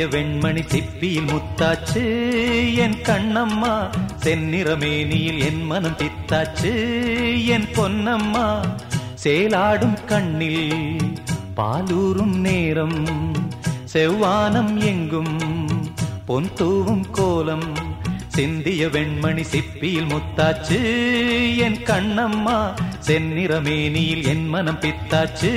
வெண்மணி சிப்பியில் முத்தாச்சு என் கண்ணம்மா, செந்நிறமேனியில் என் மனம் பித்தாச்சு என் பொன்னம்மா. சேலாடும் கண்ணில் பாலூரும் நேரம், செவ்வானம் எங்கும் பொன் தூவும் கோலம். சிந்திய வெண்மணி சிப்பியில் முத்தாச்சு என் கண்ணம்மா, செந்நிறமேனியில் என் மனம் பித்தாச்சு.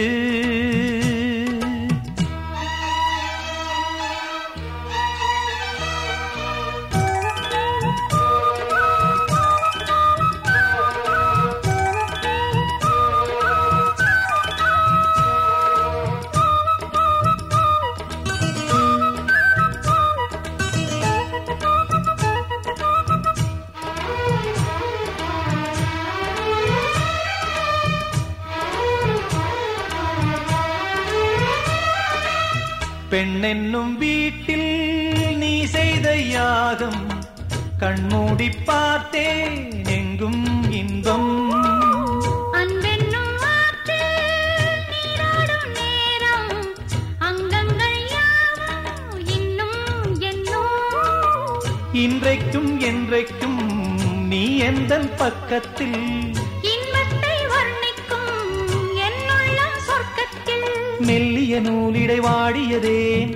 பெண்ணென்னும் வீட்டில் நீ செய்த யாகம், கண்மூடி பார்த்தேன் எங்கும் இன்பம். அன்பென்னும் ஆற்றில் நீராடும் நேரம், அங்கங்கள் யாவும் இன்னும் என்னும். இன்றைக்கும் என்றைக்கும் நீ எந்தன் பக்கத்தில், இன்பத்தை வர்ணிக்கும் என்னுள்ளம் சொர்க்கத்தில். மெல்லிய நூலிடை வாடியதேன்,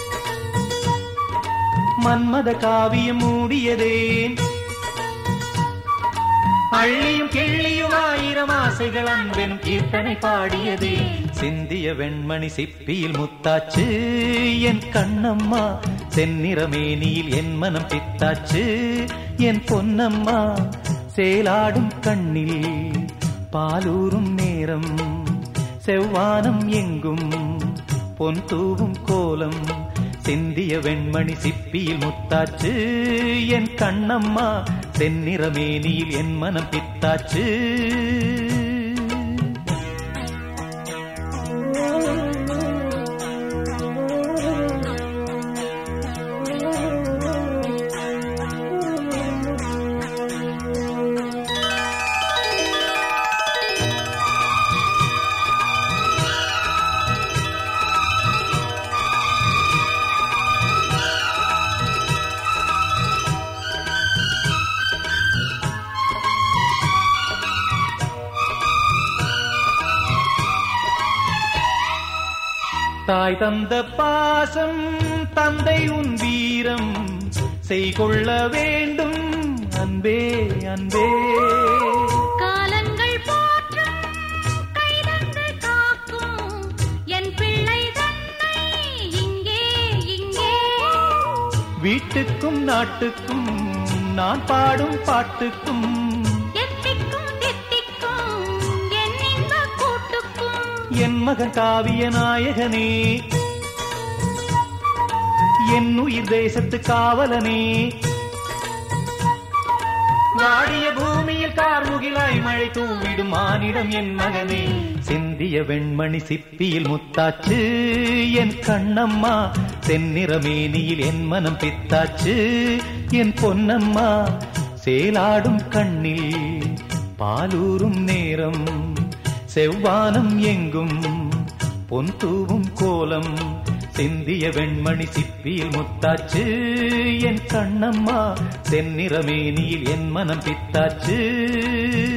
மன்மத காவியம் மூடியதேன். அள்ளியும் கிள்ளியும் ஆயிரம் ஆசைகள் அன்பெனும் கீர்த்தனை பாடியதே. சிந்திய வெண்மணி சிப்பியில் முத்தாச்சு என் கண்ணம்மா, செந்நிறமேனியில் என் மனம் பித்தாச்சு என் பொன்னம்மா. சேலாடும் கண்ணில் பாலூரும் நேரம், செவ்வானம் எங்கும் பொன் தூவும் கோலம். சிந்திய வெண்மணி சிப்பியில் முத்தாச்சு என் கண்ணம்மா, செந்நிறமேனியில் என் மனம் பித்தாச்சு. தாய் தந்த பாசம் தந்தை உன் வீரம், செய்கொள்ள வேண்டும் அன்பே அன்பே. காலங்கள் போற்றும் கைதந்து காக்கும் என் பிள்ளை தன்னை இங்கே இங்கே. வீட்டுக்கும் நாட்டுக்கும் நான் பாடும் பாட்டுக்கும், என் மகன் காவிய நாயகனே, என் உயிர் தேசத்து காவலனே. வாடிய பூமியில் கார்முகிலாய் மழை தூவிடும் மானிடம் என் மகனே. சிந்திய வெண்மணி சிப்பியில் முத்தாச்சு என் கண்ணம்மா, செந்நிறமேனியில் என் மனம் பித்தாச்சு என் பொன்னம்மா. சேலாடும் கண்ணில் பாலூரும் நேரம், செவ்வானம் எங்கும் பொன் தூவும் கோலம். சிந்திய வெண்மணி சிப்பியில் முத்தாச்சு என் கண்ணம்மா, செந்நிறமேனியில் என் மனம் பித்தாச்சு.